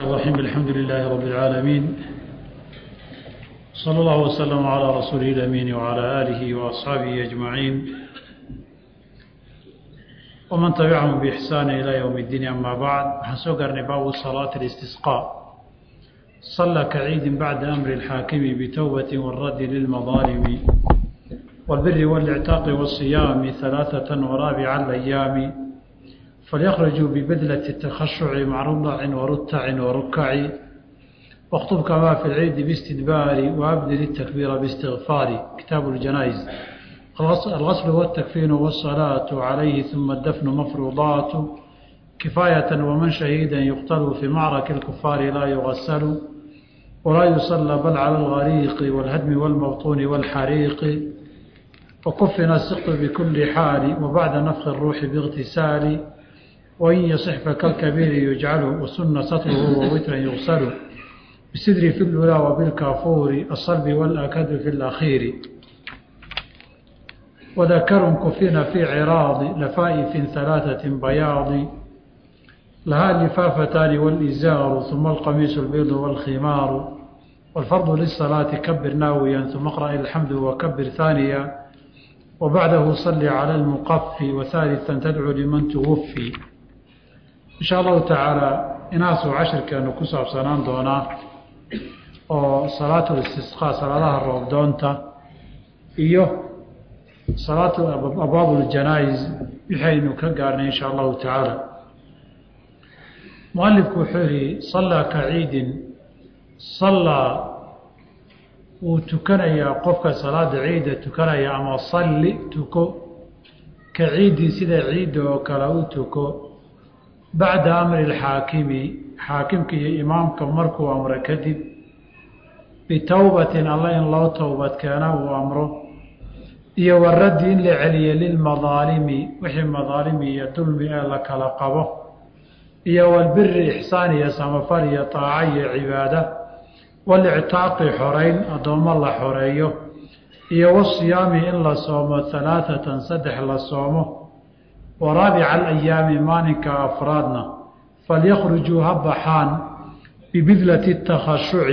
الرحيم الحمد لله رب العالمين صلى الله وسلم على رسوله الأمين وعلى آله وأصحابه أجمعين ومن تبعهم بإحسان إلى يوم الدين. أما بعد، حسوقر باب صلاة الاستسقاء. صلى كعيد بعد أمر الحاكم بتوبة والرد للمظالم والبر والإعتاق والصيام 3 ورابع الأيام، فليخرجوا ببذلة التخشع مع رضع ورتع وركع، واخطب كما في العيد باستدبار وأبدل التكبير باستغفار. كتاب الجنائز. الغسل والتكفين والصلاة عليه ثم الدفن مفروضات كفاية، ومن شهيدا يقتل في معرك الكفار لا يغسل ولا يصلى بل على الغريق والهدم والمبطون والحريق، وكفنا السقط بكل حال وبعد نفخ الروح باغتسال، وإن يصح فكالكبير يجعل وسن سطره ووترا يغسل بالسدر في الأولى وبالكافور الصلب والأكد في الأخير، وذكر كفنا في عراض لفائف 3 بياض لها اللفافتان والإزار ثم القميص البيض والخمار، والفرض للصلاة كبر ناويا ثم اقرأ الحمد وكبر ثانيا، وبعده صل على المقفي وثالثا تدعو لمن توفي. إن شاء الله تعالى inaasu cashirkeenu ku saabsanaan doonaa oo salaatu istisqaa, salaadaha roobdoonta iyo salaatu abwaabul janaa'iz waxaynu ka gaarnay insha Allah ta'ala. muallifku wuxuu yiri salla kaciidin, salla uu tukanaya qofka salaada ciida tukanaya ama salli tuko kaciidin sida ciid oo kala u tuko بعد أمر الحاكم حاكمك يا إمامك مركو أمر كذب بتوبة الله إن الله توبة كان وأمره يورد لعلي للمظالم وحي مظالم يدل لك لقبه والبر إحسان يسمفر يطاعي عبادة والاعتاق حرين أضم الله حريه والصيام إن لصوم 3 صدح لصومه ورابع الأيام مانك أفرادنا فليخرجوا هبحان ببذلة التخشع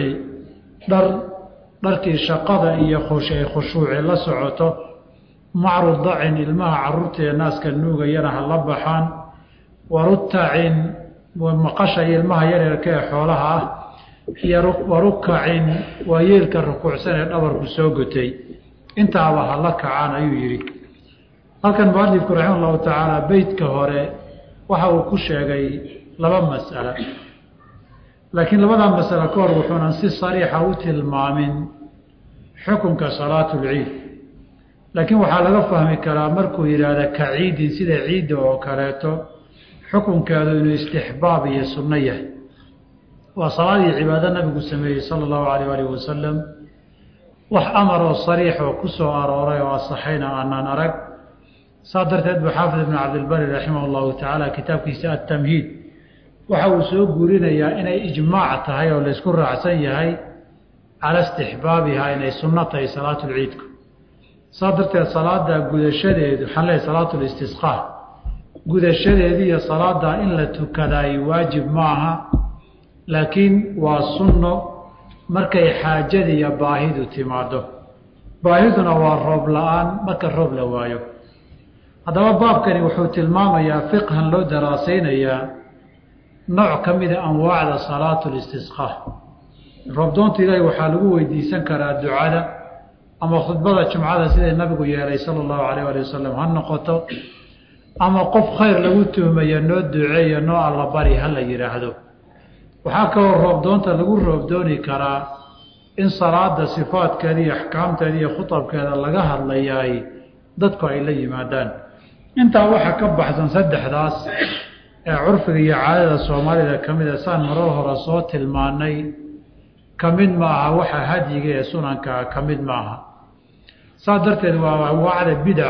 درك شقضة خشوع لسعته مع رضع الماء عرورت الناس كالنوغة يرها اللبحان ورتع ومقشع الماء يركي حولها وركع ويلك الركوع سنة الأمر بسوقتي انت عوها لك عان أيويري. halkan muallifku raximahullahu ta'ala beydka hore waxa uu ku sheegay laba mas'ala, laakiin labada mas'ala koor wuxuuna si sariix ah u tilmaamin xukunka salaatul ciid, laakiin waxa laga fahmi karaa markuu yiraahdo kaciidin sida ciid oo kaleeto xukunkeedu inuu istixbaab iyo sunno yahay. waa salaadii cibaadada nabigu sameeyay sallallahu alayhi wa sallam, wax amar oo sariix oo ku soo arooray oo saxiina aanan arag. صادرت بحافظ ابن عبد البر رحمه الله تعالى كتاب كيساء التمهيد وحاو سوق قولنا إن إجماع تهي ولا يذكر عسي هاي على استحبابها إن سنة صلاة العيد. صادرت صلاة قد الشديد حلي صلاة الاستسقاء قد الشديد هي صلاة إن لتكذا واجب معها، لكن والسنة مركي حاجة يباهد تماده باهدنا والرب الآن مك الرب لوايو. هذا بابكني wuxuu tilmaamayaa fiqhan loo daraasaynaya nooc kamida anwaacda salaatul istisqa. rabdoonta ilaahay waxa lagu weydiisan karaa ducada ama khudbada jumcada sida nabigu yeelay sallallahu alayhi wa sallam ha noqoto, ama qof khayr lagu tuhmayo noo duceeyo noo alla bari hal yiraahdo. waxa ka hor rabdoonta lagu rabdooni karaa in salaada sifaadkeeda iyo ahkaamteeda iyo khutabkeeda laga hadlayay dadku ay la yimaadaan. inta waxa ka baxsan saddexdaas ee curfiga iyo caadada Soomaalida kamida saan marar hore soo tilmaanay kamid maaha waxa hadiga ee sunanka kamid maaha. saadarteed waa wacda bid'a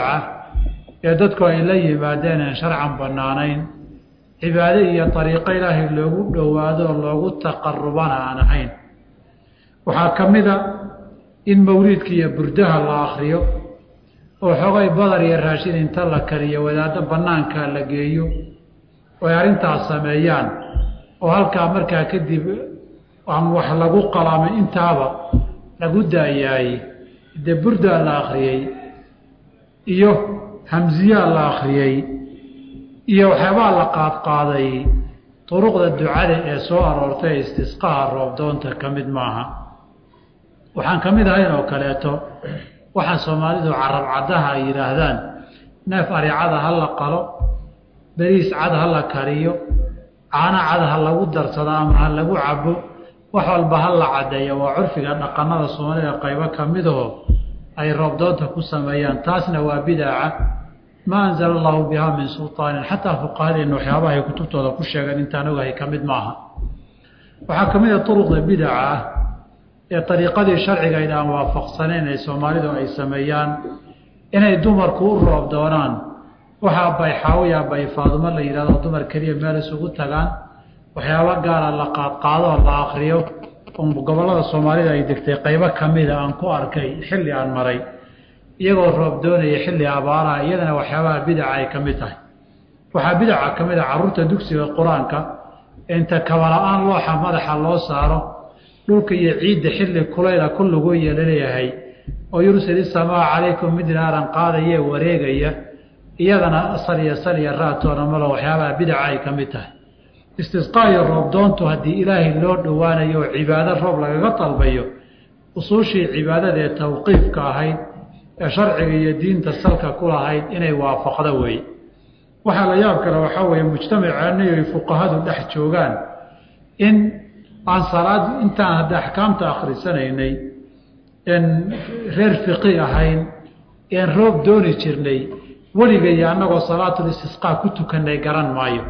ee dadku ay la yimaadeen sharcan banaanayn, cibaado iyo tariiqo Ilaahay loogu dhawaado loogu taqarrubana aan ahayn. waxa kamida in mawlidka iyo burdaha la akhriyo oo xogay badar iyo raashin inta la kariyo wadaada banaanka la geeyo oo arintaas sameeyaan oo halkaa markaa kadib aan wax lagu qalaamay intaaba lagu daayaay dee burdaa la akhriyey iyo hamziyaa la akhriyey iyo waxyaabaa la qaadqaaday duruqda ducada ee soo aroortay istisqaha roobdoonta ka mid maaha waxaan ka mid ahayn oo kaleeto waxaa soomaalidu carab caddaha ay yidhaahdaan neef aricada ha la qalo beriis cad ha la kariyo caano cad ha lagu darsado ama ha lagu cabo wax walba ha la caddeeyo waa curfiga dhaqanada soomaalida qaybo ka midaho ay roobdoonta ku sameeyaan taasna waa bidaaca maa anzala allahu bihaa min sulطaanin xataa fuqahadeenna waxyaabaha ay kutubtooda ku sheegeen intaan ogahay ka mid maaha waxaa ka mid a duruqda bidaca ah ee ariiqadii sharcigayd aan waafaqsanayn ee soomaalidu ay sameeyaan inay dumarku u roob doonaan waxaa bayxaawiya bay faadumo la yidhahdo dumar keliya meel isugu tagaan waxyaabo gaara la qaadqaadoo la akriyo gobollada soomaalida ay degtay qaybo ka mida aan ku arkay xilli aan maray iyagoo roob doonaya xilli abaaraha iyadana waxyaabaha bidaca ay ka mid tahay waxaa bidaca ka mid a carruurta dugsiga qur-aanka inta kabala-aan looxa madaxa loo saaro dhulka iyo ciidda xilli kulayla ku lagu yeelaleeyahay oo yursili samaa calaykum midraaran qaadayee wareegaya iyadana salya raatoona malo waxyaabaha bidaca ay ka mid tahay istisqaa iyo roobdoontu haddii ilaahay loo dhowaanayo oo cibaado roob lagaga dalbayo usuushii cibaadada ee tawqiifka ahayd ee sharciga iyo diinta salka ku lahayd inay waafaqdo weeye waxaa la yaab kale waxaa weeye mujtamaceena ay fuqahadu dhex joogaan in aan salaad intaan hadda axkaamta akhrisanaynay en reer fiqi ahayn een roob dooni jirnay weligaya annagoo salaatul istisqaa ku tukanay garan maayo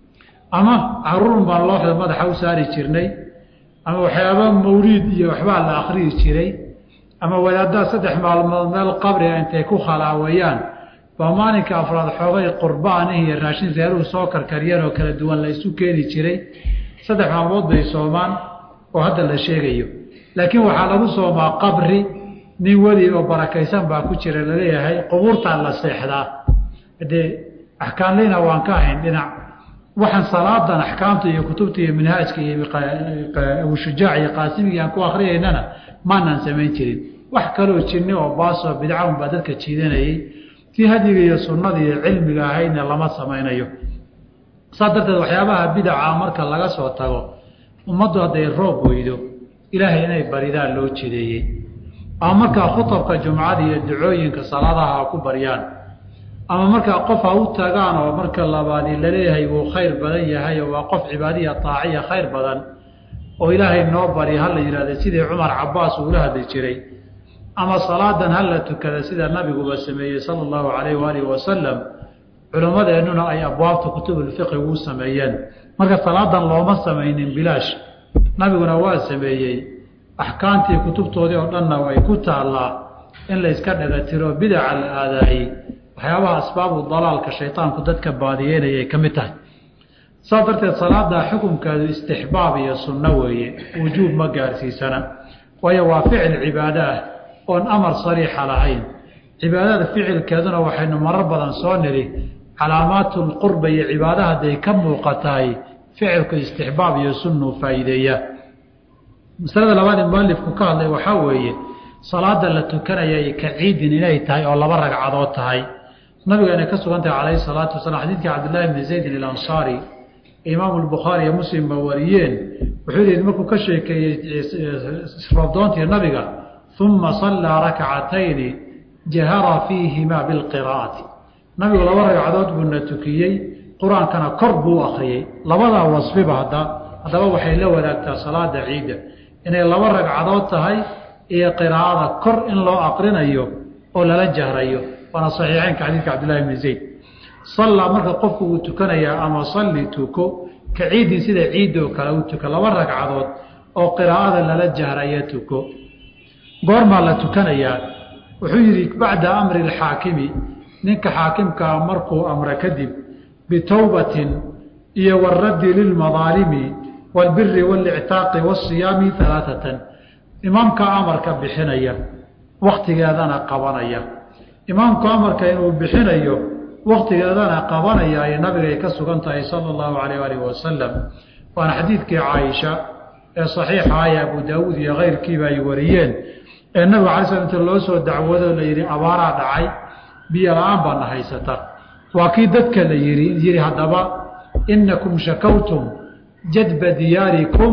ama caruurun baan looxda madaxa u saari jirnay ama waxyaaba mawliid iyo waxbaa la akhriyi jiray ama wadaaddaa 3 maalmood meel qabriga intay ku khalaawayaan baa maalinka afraad xoogay qurbaanihi iyo raashin reeruhu soo karkariyeen oo kala duwan la isu keeni jiray 3 maalmood bay soomaan oo hadda la sheegayo laakiin waxaa lagu soomaa qabri nin weli oo barakaysan baa ku jira la leeyahay qubuurtaan la seexdaa hadee axkaamleyna waan ka ahayn dhinac waxaan salaadan axkaamta iyo kutubta iyo manhaajka iyo Abu Shujaac iyo Qaasimiga aan ku akhriyeynana maanan samayn jirin wax kaloo jinni oo baaso bidca un baa dadka jiidanayay tii hadiga iyo sunnada iyo cilmiga ahayna lama samaynayo sadarteed waxyaabaha bidca marka laga soo tago ummaddu haday roob weydo ilaahay inay baridaan loo jideeyay ama marka khutubka jumcada iyo ducooyinka salaadaha ku bariyaan ama marka qof u tagaan oo marka labaad la leeyahay uu khayr badan yahay oo qof cibaadiya taaciya khayr badan oo ilaahay noo bari hal yiraahdo sidii Umar Abbas uu la hadli jiray ama salaadan hal la tukada sida nabigu ba sameeyay sallallahu alayhi wa alihi wasallam culimadeennuna ay abwaabta kutubul fiqh uu sameeyeen marka salaadan looma sameeynin bilaash nabiguna waa sameeyay ahkaantii kutubtoodii oo dhanna way ku taalaa in la iska dhagatiro bid'a la aadaayay waxyaabaha asbaabu dalaalka shaytaanku dadka baadiyeynayay ka mid tahay sadarteed salaada xukunkeedu istixbaab iyo sunno weeye wujuub ma gaarsiisana waayo waa ficil cibaado ah oon amar sariix lahayn cibaadada ficilkeeduna waxaynu marar badan soo niri calaamaatul qurba iyo cibaadaha day ka muuqataay ficilka istixbaab iyo sunno faa'iideeya masalada labaad ee muallifku ka hadlay waxa weeye salaada la tukanaya ka ciidin inay tahay oo 2 ragcadood tahay nabiga ka sugantay calayhi salaatu wasalaam xadiidka Abdullah ibn Zayd al-Ansari Imam al-Bukhari iyo Muslim wariyeen wuxuu yiri markuu ka sheekeeyay roobdoontii nabiga thumma salla rak'atayn jahara fiihima bil qiraa'ati nabiga 2 ragcadood buu tukiyay quraankana kor buu akhriyay labada wasfiba hadaba waxay la wadaagtaa salaada ciida inay 2 ragcadood tahay iyo qiraa'ada kor in loo aqrinayo oo lala jahrayo wana saxiixaynka xadiidka Abdullah ibn Zayd salla marka qofku uu tukanaya ama salli tuko ka ciidin sida ciido kala uu tuka 2 ragcadood oo qiraa'ada lala jahrayo tuko goorma la tukanaya wuxuu yiri bacda amri al-haakimi ninka haakimka markuu amra kadib bitawbatin iyo waradi lil madalimi wal birri wal i'taaqi was siyami 3 imaamka amarka bixinaya waqtigeedana qabanaya imaamka amarka inuu bixinayo waqtigeedana qabanaya ay nabiga ka sugan tahay sallallahu alayhi wa sallam waana xadiidkii caaisha ee saxiixa ah Abu Daawud iyo keyrkiiba ay wariyeen ee nabiga calaysha inta loo soo dacwado la yidhi abaaraa dhacay biyo la'aan baana haysata waa kii dadka la yidhi haddaba inakum shakawtum jadba diyaarikum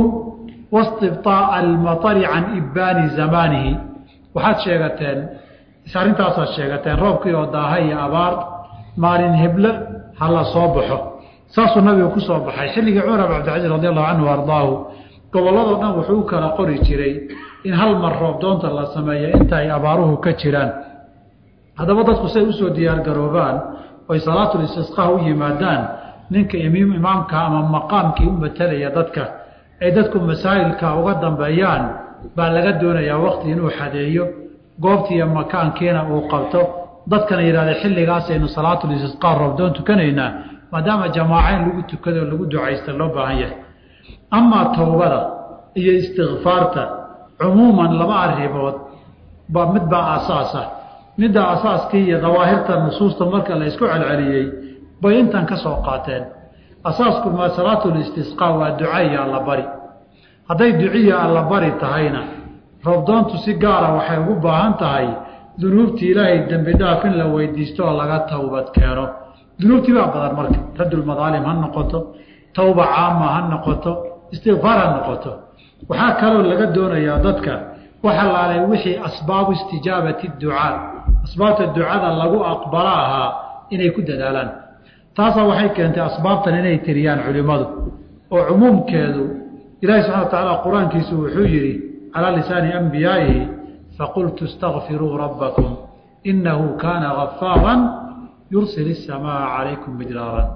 واستبطاء المطر عن إبان زمانه waxaad sheegateen arintaasaad sheegateen roobkii oo daahay iyo abaar maalin heble ha la soo baxo saasuu nabigu ku soo baxay xilligii cumar bin cabdilcaziz radi allahu canhu ardaahu gobolladoo dhan wuxuu u kala qori jiray in hal mar roob doonta la sameeyo inta ay abaaruhu ka jiraan haddaba dadku say usoo diyaargaroobaan oy salaatul istisqaa u yimaadaan ninka imaamka ama maqaamkii u matalaya dadka ay dadku masaa'ilka uga dambeeyaan baa laga doonayaa waqti inuu xadeeyo goobtii iyo makaankiina uu qabto dadkana yidhahda xilligaasaynu salaatul istisqaa roobdoon tukanaynaa maadaama jamaacayn lagu tukado oo lagu ducaysta loo baahan yahay amaa towbada iyo istikfaarta cumuuman laba arrimood baa mid baa asaasa midda asaaskii iyo dawaahirta nusuusta marka la isku celceliyey bay intan ka soo qaateen asaasku ma salaatul istisqaa waa ducaya alla bari hadday duciya alla bari tahayna roobdoontu si gaara waxay ugu baahan tahay dunuubtii ilaahay dembi dhaaf in la weydiisto oo laga towbad keeno dunuubtii baa badan marka raddul madaalim ha noqoto towba caama ha noqoto istikfaar ha noqoto waxaa kaloo laga doonayaa dadka waxa laalay wixii asbaabu istijaabati ducaa asbaabta ducada lagu aqbala ahaa inay ku dadaalaan taasaa waxay keentay asbaabtan inay tiriyaan culimmadu oo cumuumkeedu ilaahi subxana wa tacaala qur-aankiisu wuxuu yidhi calaa lisaani ambiyaa'ihi faqultu istakfiruu rabbakum inahu kaana gafaaran yursil isamaa calaykum midraaran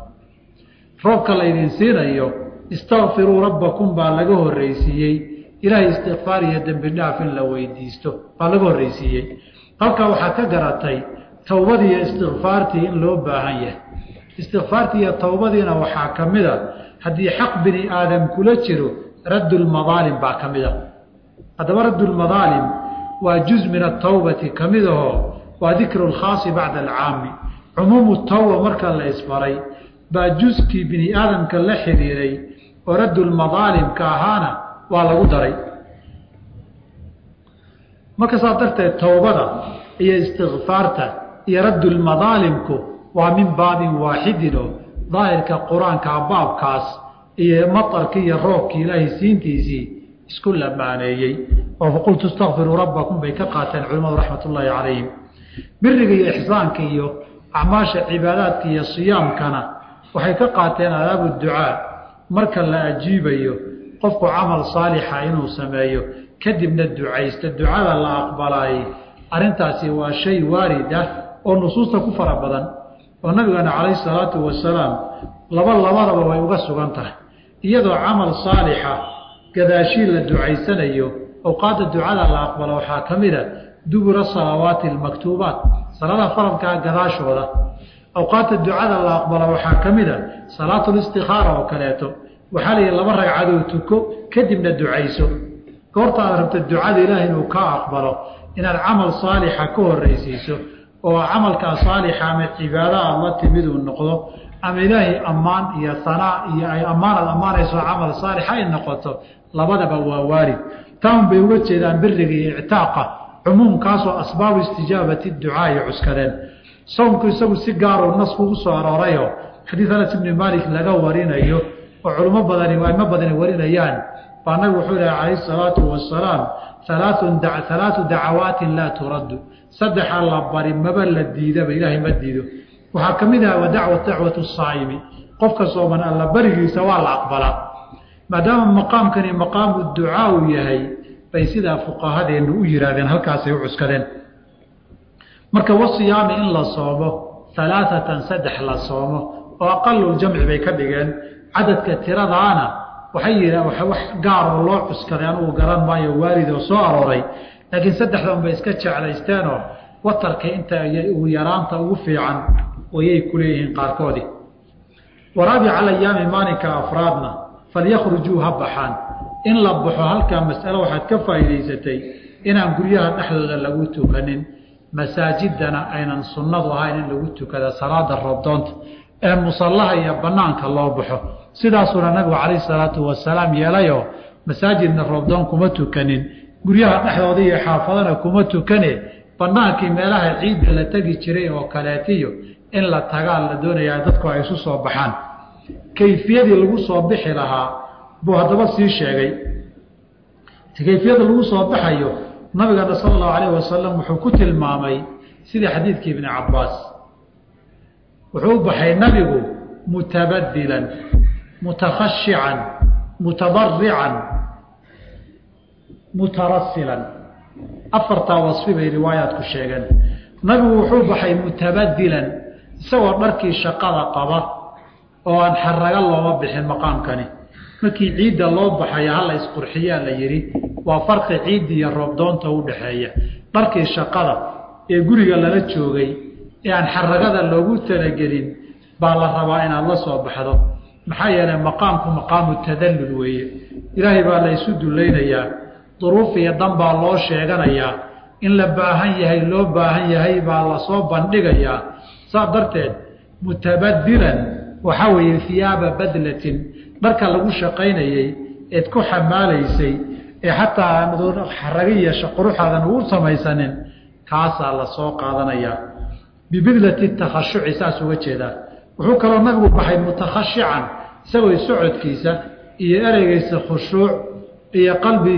roobka laydin siinayo istakfiruu rabbakum baa laga horreysiiyey ilaahay istikfaar iyo dembi dhaaf in la weydiisto baa laga horreysiiyey halkaa waxaa ka garatay towbadii iyo istikfaartii in loo baahan yahay istikfaartii iyo towbadiina waxaa ka mida haddii xaq bini aadam kula jiro raddulmadaalim baa ka mida haddaba raddulmadaalim waa juz min atawbati ka midahoo waa dikru lkhaasi bacda alcaami cumuumu tawba marka la isbaray baa juskii bini aadamka la xidhiiray oo raddulmadaalimka ahaana waa lagu daray marka saas darteed towbada iyo istikfaarta iyo raddulmadaalimku waa min baabin waaxidinoo daahirka qur-aanka baabkaas iyo matarkii iyo roobkii ilaahay siintiisii isku lamaaneeyey oo faqultu istakfiruu rabbakum bay ka qaateen culimmadu raxmatullaahi calayhim biriga iyo ixsaanka iyo acmaasha cibaadaadka iyo siyaamkana waxay ka qaateen adaabu ducaa marka la ajiibayo qofku camal saalixa inuu sameeyo kadibna ducaysta ducada la aqbalaayey arrintaasi waa shay waarid ah oo nusuusta ku fara badan oo nabigana calayhi salaatu wasalaam labadaba way uga sugan tahay iyadoo camal saalixa gadaashii la ducaysanayo awqaadda ducada la aqbalo waxaa ka mid a dubura salawaati almaktuubaat salaadaha faradkaa gadaashooda awqaadda ducada la aqbalo waxaa ka mid a salaatulistikhaara oo kaleeto waxaa la yidhi 2 ragcadood tuko kadibna ducayso goorta aad rabto ducada ilaahay inuu ka aqbalo inaad camal saalixa ka horreysiiso oo camalkaa saalixa ama cibaada aad la timid uu noqdo ama ilaahay ammaan iyo sanaa iyo ay ammaanaad ammaanayso camal saalixa ay noqoto labadaba waa waarid taan bay uga jeedaan biriga iyo ictaaqa cumuumkaasoo asbaabu istijaabati ducaa ay cuskadeen soomku isagu si gaaroo nasku u soo aroorayo xadiid Anas ibn Malik laga warinayo oo culimo badani warinayaan baa nabigu wuxuu leeyahay calayhi salaatu wasalaam ثلاث دعوات لا ترد صدح الله بري مبا لا ديدaba ilaahay ma diido waxa kamida waa dacwatu saayimi qofka sooman alla barigiisa waa la aqbala maadaama maqaamkani maqaamu ducaa uu yahay bay sida fuqahadeenu u yiraahdeen halkaas ay u cuskadeen marka wasiyaami in la soomo 3 la soomo oo aqallu jamci bay ka dhigeen cadadka tiradaana waxay yiraahdeen wax gaar oo loo cuskaday anigu garan maayo waarid oo soo arooray laakiin 3 bay iska jeclaysteen oo watarka inta ugu yaraanta ugu fiican wayay kuleeyeen qaarkoodi warabi ala ayami maanika afraadna falyakhruju habxan in la baxo halka mas'alo waxaad ka faa'iideysatay inaan guryaha dhaxdooda lagu tukanin masaajidana aynan sunnadu ahayn in lagu tukada salaada roobdoonta ee musallaha iyo banaanka loo baxo sidaasuna nabigu calayhi salaatu wasalaam yeelayo masaajidna roobdoon kuma tukanin guryaha dhexdooda iyo xaafadana kuma tukane banaankii meelaha ciidda la tegi jiray oo kaleetiyo in la tagaa la doonayaa dadku ay isu soo baxaan kayfiyadii lagu soo bixi lahaa buu haddaba sii sheegay kayfiyada lagu soo baxayo nabigana sala allahu calayhi wasalam wuxuu ku tilmaamay sidii xadiidkii ibni cabbaas wuxuu u baxay nabigu mutabadilan mutakhashican mutadarican mutarasilan afartaa wasfi bay riwaayaadku sheegeen nabigu wuxuu baxay mutabadilan isagoo dharkii shaqada qaba oo aan xaraga looma bixin maqaamkani markii ciidda loo baxaya hala isqurxiyaa la yidhi waa farqi ciidda iyo roobdoonta u dhaxeeya dharkii shaqada ee guriga lala joogay ee aan xaragada loogu talagelin baa la rabaa inaad la soo baxdo maxaa yeelay maqaamku maqaamu tadallul weeye ilaahay baa la isu dulaynayaa duruuf iyo dan baa loo sheeganayaa in la baahan yahay loo baahan yahay baa lasoo bandhigayaa saa darteed mutabadilan waxaa weeye hiyaaba badlatin dharka lagu shaqaynayey eed ku xamaalaysay ee xataa xaragiya quruxaadan ugu samaysanin kaasaa la soo qaadanayaa bibidlati takhashuci saas uga jeedaa wuxuu kaloo nabigu baxay mutakhashican isagoo socodkiisa iyo ereygiisa khushuuc iyo qalbi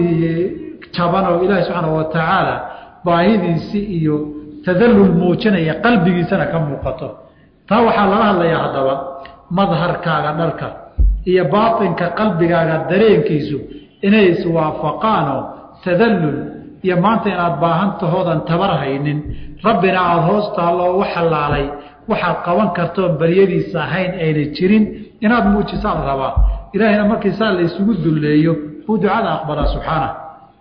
jaban oo ilaahi subxaanahu watacaala baahidiisii iyo tadallul muujinaya qalbigiisana ka muuqato taa waxaa lala hadlayaa haddaba madharkaaga dharka iyo baatinka qalbigaaga dareenkiisu inay iswaafaqaanoo tadallul iyo maanta inaad baahan tahoodan tabar haynin rabbina aada hoos taalloo u xallaalay waxaad qaban kartoon baryadiisa ahayn ayna jirin inaad muujisaa la rabaa ilaahayna markiisaa la isugu dulleeyo uu ducada aqbalaa subxaanah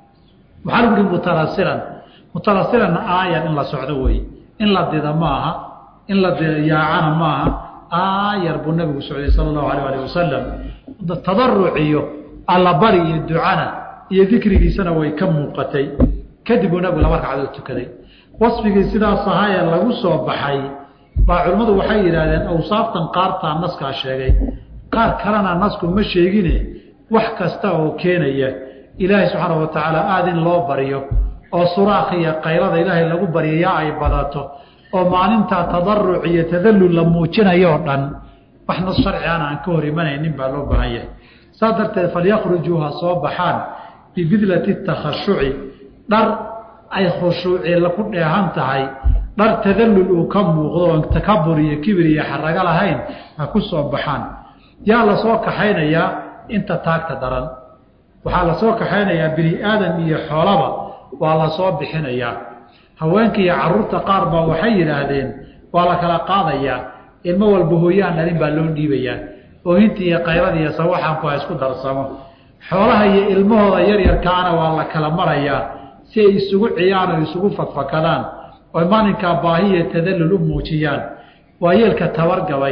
waxaa lagu yihi mutarasilanna aayar in la socdo weeye in la dida ma aha in la yaacana ma aha aayar buu nabigu socday sala allahu alayh alih wasalam tadaruc iyo allabari iyo ducana iyo dikrigiisana way ka muuqatay kadib uu nabigu laba ragcadood tukaday wasfigii sidaas ahaa ee lagu soo baxay baa culimmadu waxay yidhaahdeen awsaaftan qaartaa naskaa sheegay qaar kalena nasku ma sheegine wax kasta oo keenaya ilaahay subxaanahu watacaala aada in loo baryo oo suraakh iyo qaylada ilaahay lagu baryayaa ay badato oo maalintaa tadaruc iyo tadallul la muujinayo o dhan wax nas sharcigaana aan ka hor imanaynin baa loo baahan yahay saas darteed falyakrujuu ha soo baxaan bibidlati takhashuci dhar ay khushuuci ku dheehan tahay dhar tadallul uu ka muuqdo oon takabur iyo kibir iyo xarago lahayn ha ku soo baxaan yaa la soo kaxaynayaa inta taagta daran waxaa la soo kaxaynayaa bini aadam iyo xoolaba waa la soo bixinayaa haweenka iyo caruurta qaar baa waxay yidhaahdeen waa la kala qaadayaa ilmo walba hooyaan dhalin baa loo dhiibayaa oohinta iyo qaylada iyo sawaxanku ha isku darsamo xoolaha iyo ilmahooda yaryarkaana waa la kala marayaa si ay isugu ciyaan oo isugu fadfakadaan oo maalinkaa baahiya tadallul u muujiyaan waa yeelka tabargabay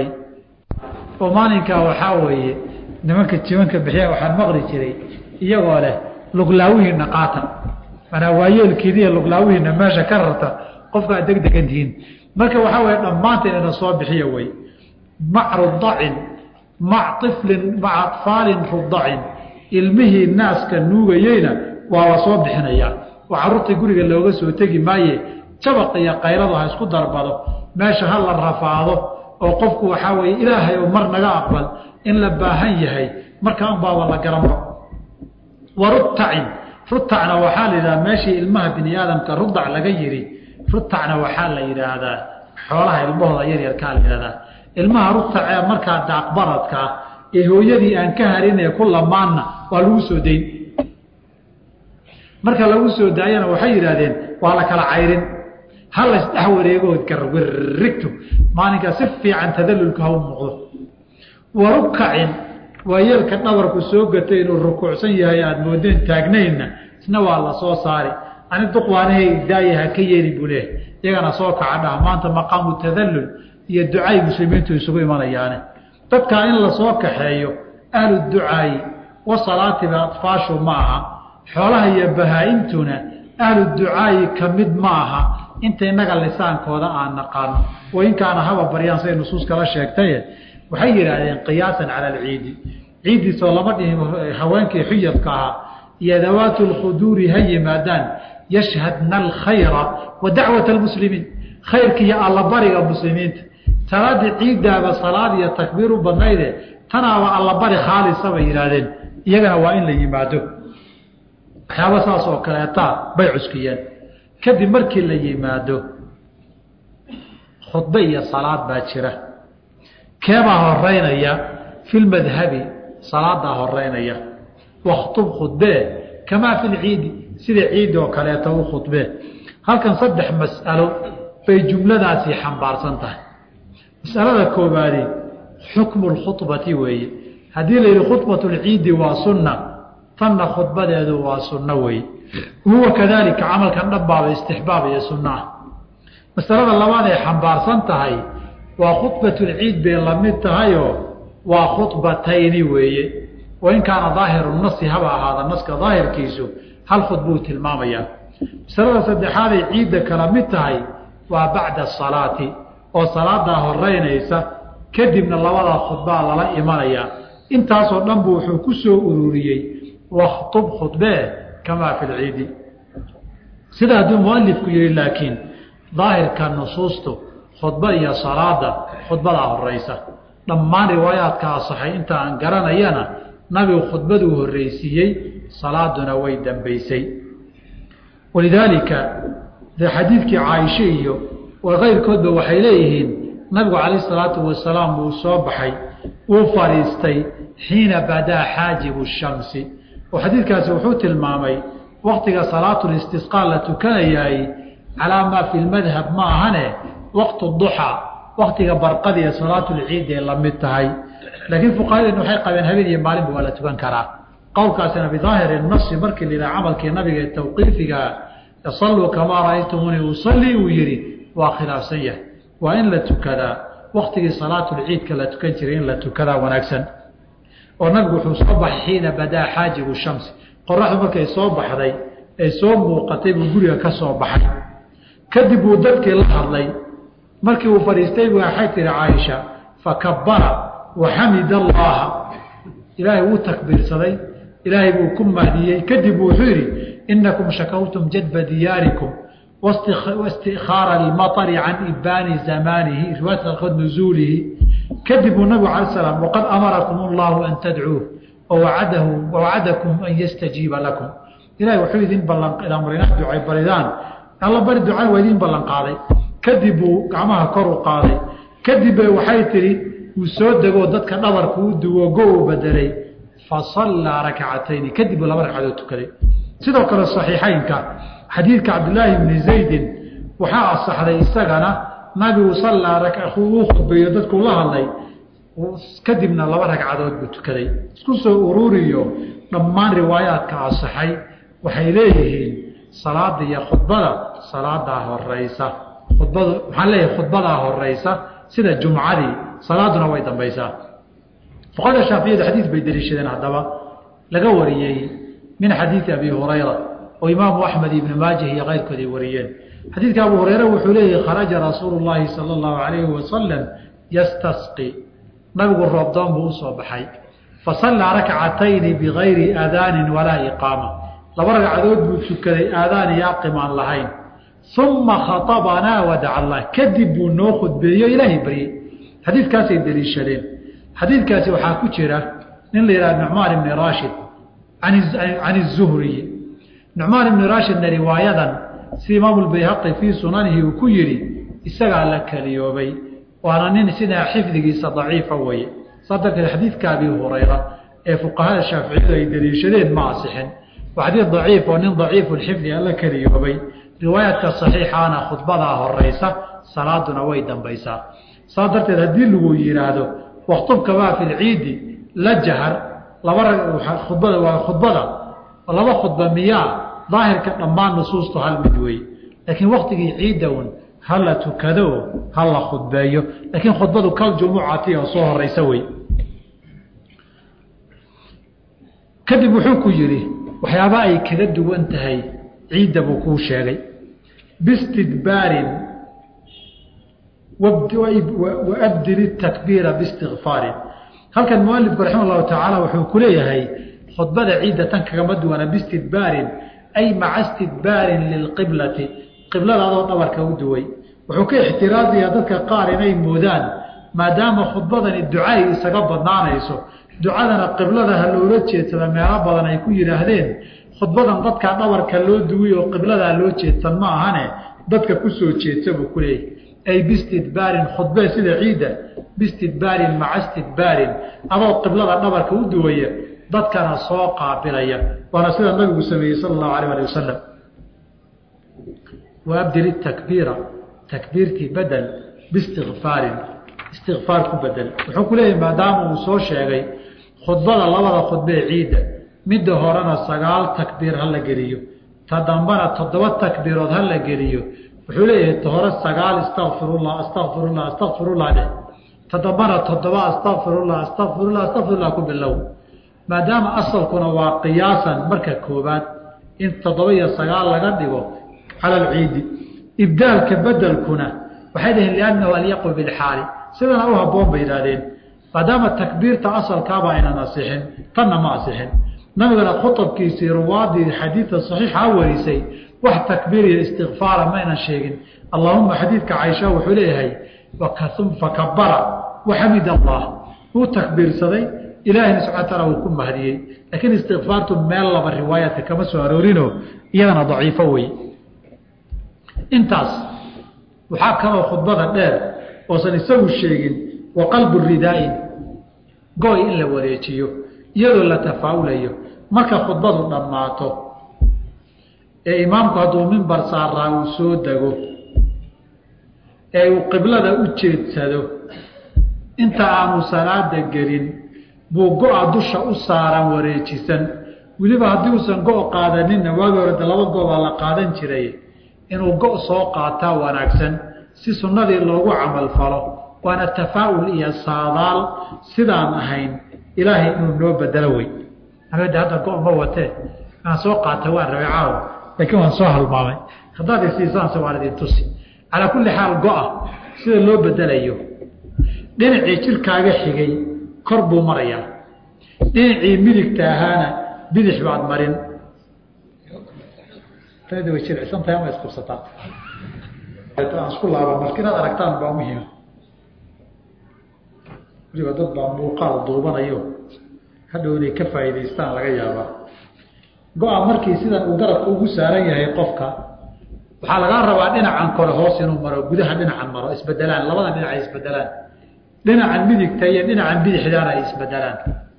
oo maalinkaa waxaa weeye nimanka jimanka bixiya waxaan maqli jiray iyagoo leh luglaawihiina qaata manaa waa yeelkiidiiyo luglaawihiina meesha ka rarta qofka aad deg degan tihiin marka waxaa weeye dhammaanta inayna soo bixiya wey mac rudacin mac iflin maca atfaalin rudacin ilmihii naaska nuugayeyna waa la soo bixinayaa oo carruurtii guriga looga soo tegi maaye jabaq iyo qayladu ha isku darbado meesha ha la rafaado oo qofku waxaa weeye ilaahay oo mar naga aqbal in la baahan yahay markaa unbaaba la garanba warutacin rutacna waxaa la yidhahdaa meeshii ilmaha bini aadamka rudac laga yidhi rutacna waxaa la yidhaahdaa xoolaha ilmahooda yaryarkaa la yidhahdaa ilmaha rutacee markaa daaqbaradkaa ee hooyadii aan ka harinee ku lamaanna waa lagu soo dayn marka lagu soo daayana waxay yidhaahdeen waa la kala cayrin ha laysdhex wareegood garwirrigto maalinkaa si fiican tadallulka ha u muuqdo warukacin waa yeelka dhabarku soo gatay inuu rukuucsan yahay aada moodeen taagnaynna isna waa la soo saari ani duqwaanahay daaya ha ka yeeli buu leeh iyagana soo kaca dhaha maanta maqaamu tadallul iyo ducay muslimiintu isugu imanayaane dadkaa in lasoo kaxeeyo ahlu ducaayi wa salaatiba atfaashu ma aha xoolaha iyo bahaa-intuna ahlu ducaayi ka mid ma aha inta innaga lisaankooda aan naqaano oo inkaana haba baryaan say nusuus kala sheegtaye waxay yiraahdeen qiyaasan ala al-eid ciidi soo lama dhihin haweenkii xiyadka ah iyo dawaatul khuduri haymadan yashhadna al-khayra wa da'wat al-muslimin khayrki ya alla bariga muslimiinta talaadi ciidaba salaad iyo takbiir u badnayde tana waa alla bari khaalisa bay yiraahdeen iyagana waa in la yimaado waxyaabo saas oo kale bay cuskiyeen kadib markii la yimaado khudba iyo salaad baa jira keeba horeynaya fil madhabi salaada horeynaya waqtub khudba kama fil eid sida eid oo kale taa khudba halkan saddex mas'alo bay jumladaasi xambaarsan tahay mas'alada koobaadi xukmu al-khutbati way hadii la yiri khutbatu al-eid waa sunna tanna khudbadeedu waa sunna way huwa kadalika amalkan dhabba istihbaab iyo sunna mas'alada labaad ee xambaarsan tahay waa khutbatu al-eid bay la mid tahayo waa khutbatayni weeye وإن كان ظاهر النص هبا هذا النص كظاهر كيسو هل خطبوه المامية سنة صدحاني عيد كلامتها وبعد الصلاة وصلاة الرينيسة كدب من الله ولا خطبة الله إيمانيا انت أصلا ننبو حكسو أروريي واخطب خطبة كما في العيد سيدا دون مؤلف كيري لكن ظاهر كان نصوصته خطبة يا صلاة خطبة الرئيسة لما روايات كاصحي انت أنقرنا يانا نبي خطبته الرئيسية صلاة ويدا بيسي ولذلك ذا حديثك عائشة وغير كتب وحيليهن نبي عليه الصلاة والسلام وصبحي وفريستي حين بدا حاجب الشمس وحديثك سوحوت المامي وقتك صلاة الاستسقاء لتكاياي على ما في المذهب ما هنا وقت الضحى وقتك برقدي صلاة العيد لمتهي لكن فقهاء انه حقا بين هبين يمالين ولا تبنكرا قول كاسنا بظاهر النص مركي الى عمل كنبي التوقيفي يصلوا كما رايتموني اصلي ويري واخر سيه وان لا تكذا وقت صلاه العيد كلا تكجرين لا تكذا وناكسن ونبغى صبح حين بدا حاجب الشمس قرح markay soo baxday ay soo muuqatay guriga ka soo baxay kadib uu dadkii la hadlay markii uu fariistay waxay tiri Aisha fakabbara وحمد الله إلهي وتكبير صدي إلهي بكم مهديي كذب وحيري إنكم شكوتم جدب دياركم واستئخار المطر عن إبان زمانه وتأخذ نزوله كذب النبي عليه السلام وقد أمركم الله أن تدعوه ووعدكم أن يستجيب لكم إلهي وحيدين بلن الأمرنا دعاء بردان الله برد دعاء ويدين بلن قاضي كذبوا عمها كروا قاضي كذب وحيتري وسودغو ددك دبرku duwago badelay fasalla rak'atayn kadib laba ragcadood tukaday sidoo kale saxiixaynka xadiidka Abdullah ibn Zayd waxa asaxday isagana nabigu salla rak'ahu khudbay dadku la hadlay kadibna laba ragcadood buu tukaday isku soo ururiyo dhammaan riwaayaadka asaxay waxay leeyihiin salaada iyo salaada horeysa waxaan leeyahay khudbada horeysa sida jumcadii صلاتنا ويدا بيسا فقال الشافعي حديث بيدريشدين عدبا لقى وريي من حديث أبي هريرة وإمام أحمد بن ماجه غير كذي وريين حديث أبو هريرة وحليه خرج رسول الله صلى الله عليه وسلم يستسقي نبغى الرمضان بوصى بحي فصلى ركعتين بغير آذان ولا إقامة لبرق عدود بسكري آذان يقم عن لهين ثم خطبنا ودعا الله كذب وناخذ بريه إلهي بريه حديث كاسي دليشدين حديث كاسي waxaa ku jira nin la yiraahdo Nu'man ibn Rashid عن الزهري نعمان ibn Rashid riwaayadan si Imam al-Bayhaqi fi sunanihi ku yiri isaga la kaliyoobay waana nin sida xifdigiisa daciif way sadaka xadiidka Abi Hurayra ee fuqahaa Shaafici ay daliishadeen ma asixin wa xadiid daciif oo nin daciif al-xifdi la kaliyoobay riwaayadka saxiixana khudbada horeysa salaaduna way dambaysaa صادرت هذه اللي يراده وخطب كما في العيد لا جهر لبر خطبه وخطبه ولا خطبه مياه ظاهر كما نصوصته هالمدوي لكن وقت عيدون هلا تكدو هلا خطبه لكن خطبته كالجمعه وصهر يسوي كذب وحكو يري وحيابا اي كذا دوانتهي عيد بو كو شيغي باستدبار وأبدل التكبير باستغفار هل كان المؤلف رحمه الله تعالى وحو كليه خطبة عيدة كما دون باستدبار أي مع استدبار للقبلة قبلة هذا طبعا كودوي وحكي احترازي هذاك قارني مودان ما دام خطبة الدعاء يسقط نعنيسو دعاءنا قبلة هالوجه تبع بدنا يكون يراهدين خطبة ضدك طبعا كالودوي وقبلة هالوجه تسمع هنا ضدك كسو تشيتبو كلي أي باستدبار خطبة سيدة عيدة باستدبار مع استدبار أما قبلة طبعا كودوي ضدك أنا سوقع بليا وأنا سيدة النبي صلى الله عليه وسلم وأبدل التكبير تكبيرتي بدل باستغفار بدل وحكو ليه ما دام وصول شيء خطبة الله خطبة عيدة مد هورنا سقال تكبير هلا جريو تدمبنا تضوى تكبير هلا جريو وحكو ليه تهور السقال استغفر الله ده تدمبنا تضوى استغفر الله كل بالله ما دام أصل كنا وقياسا مركز كوبات إن تضوي السقال لقدقه على العيد إبدال كبدل كنا وحيده لأنه وليقل بالحال سيدنا أوها بوم بيدادين فدام التكبير تأصل كابا إنا نصيحين طنا ما أصيحين نمغل خطب كيسي روادي حديث الصحيح أوليسي واحد تكبير الاستغفار ما إنا شيئين اللهم حديثك عائشة وحليهي وكثم فكبر وحمد الله هو تكبير صدي إلهي سبحانه وتعالى وكم مهديه لكن استغفارته ما الله بالرواية كما سؤالورينه إيانا ضعيفوي intaas waxaa kaloo khudbada dheer oosan isagu sheegin wa qalbu ridaain gooy in la wareejiyo iyadoo la tafaawulayo marka khudbadu dhammaato ee imaamku hadduu mimbar saaraa uu soo dego ee uu qiblada u jeedsado inta aanu salaada gelin buu go-a dusha u saaran wareejisan weliba haddii uusan go' qaadaninna waagi hore laba go-baa la qaadan jiray inuu go' soo qaataa wanaagsan si sunnadii loogu camal falo waana tafaa'ul iyo saadaal sidaan ahayn ilaahay inuu noo bedelo wey habada hadda go' ma watee aan soo qaatay waan rabay caaw laakiin waan soo halmaamay haddaad isiisaan sawaaladii tusi calaa kulli xaal go-a sida loo bedelayo dhinacii jirkaaga xigay kor buu marayaa dhinacii midigta ahaana bidix baad marin تريد ويشيل عشان تيام يسقط سطات. أشكر الله على مركنا أركتان بعمهم. ريبا ضد موقع ضربنا يوم. هذول كفاية يستان لغيابا. جاء مركي سيدا ودرك وجسارية هي قفكة. وحال غار بعدين عن كرهوس إنه مرة جودها لنا عن مرة إسبدلان لا ولا لنا عايز بدلان. لنا عن بدك تيا لنا عن بدي حجارة إسبدلان.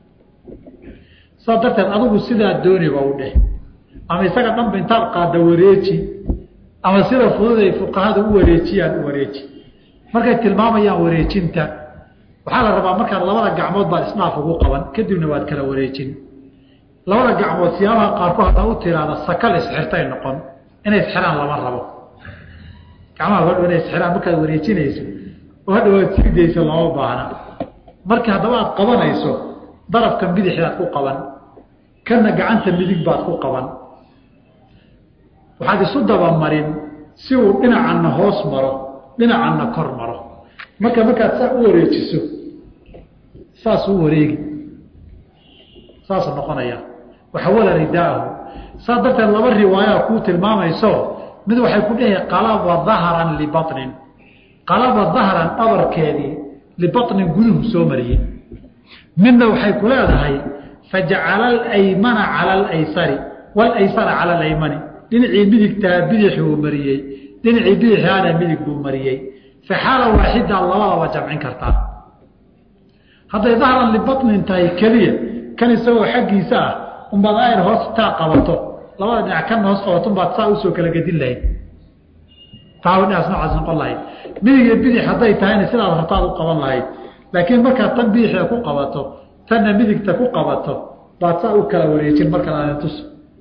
صدقت أضرب سيدا الدوني بوده. ama isaga dhanba intaad qaada wareeji ama sida fudud ay fuqahada u wareejiyaan wareeji markay tilmaamayaan wareejinta waxaa la rabaa markaad labada gacmood baa isnaaf ugu qaban kadibna waad kala wareejin labada gacmood siyaabaha qaarkood hadda u tiraada sakal isxirtay noqon inay isxiraan lama rabo gacmaha wadho inay isxiraan markaad wareejinayso oo hadda waad siidayso lama baahna marka haddaba aad qabanayso darafkan bidixdaad ku qaban kana gacanta midig baad ku qaban waxaad isu daba marin si uu dhinacanna hoos maro dhinacanna kor maro markaad saa u wareejiso saas u wareegi saasuu noqonaya waxawala ridaahu saa darteed laba riwaayaa kuu tilmaamayso mid waxay ku dhehi qalaba dahran libaطnin qalaba dahran dhabarkeedii libaطnin guduhu soo mariyey midna waxay ku leedahay fajacala alaymana cala alaysari walaysara cala alaymani dhinacii midigtaa bidixuu mariyey dhinacii bidixaana midig buu mariyey fa xaala waaxida labadaba jamcin kartaa hadday dahran libaطnin tahay keliya kan isagoo xaggiisa ah unbaad ayr hoos taa qabato labada dhinac kana hoos qabato unbaad saa usoo kala gedin lahayd taawidhaas noocaas noqon lahayd midig iyo bidix hadday tahayna sidaad rabtaad u qaban lahayd laakiin markaad tan bidixda ku qabato tanna midigta ku qabato baad saa u kala wareejin marka la tus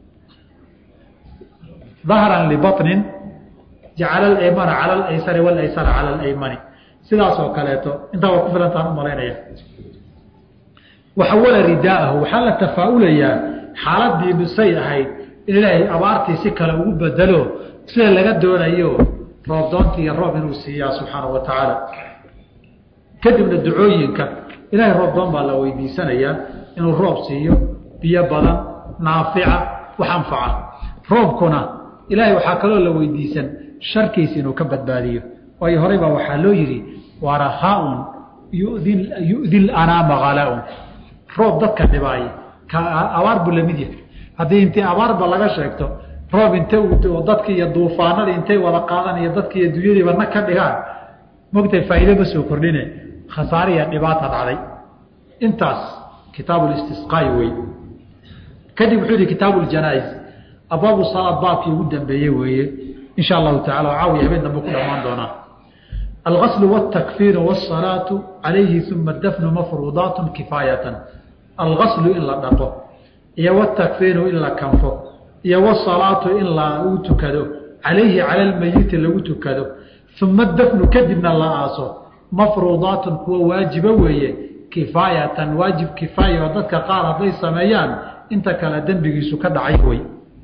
ظهرا لبطن جعل الايمن على الايسر والايسر على الايمن sidaas oo kaleeto inta waa ku filantaan u maleynaya waxawala ridaahu waxa la tafaa'ulaya xaaladii bisay ahayd ilaahay abaartii si kale ugu bedelo sida laga doonayo roobdoonta iyo roob inuu siiyaa subxaanahu wa tacaala kadibna ducooyinka ilaahay roobdoon baa la weydiisanayaa inuu roob siiyo biyo badan naafica wax anfaca roobkuna ilaahay waxaa kaloo la weydiisan sharkiisa inuu ka badbaadiyo waayo horey baa waxaa loo yidhi waa rakhaaun yu'di lanaama khalaaun roob dadka dhibaaya abaar buu lamid yahay haddii intii abaarba laga sheegto roob intay dadki iyo duufaanadii intay wada qaadan iyo dadki iyo dunyadiiba nag ka dhigaan mogtay faa'iido ma soo kordhine khasaariya dhibaata dhacday intaas kitaabu listisqaa'i wey kadib wuxuu yihi kitaabu ljanaa'iz abwaabu salaad baabkii ugu dambeeyey weeye in sha allahu tacala oo caawiya habeen dambe ku dhammaan doonaa algaslu wاtakfiiru wالsalaatu calayhi uma dafnu mafruudaat kifaayatan algaslu in la dhaqo iyo wاtakfiiru in la kanfo iyo wsalaatu in lagu tukado calayhi cala lmayiti lagu tukado uma dafnu kadibna la aaso mafruudaatun kuwa waajiba weeye kifaayatan waajib kifaaya oo dadka qaar hadday sameeyaan inta kale dembigiisu ka dhacay wey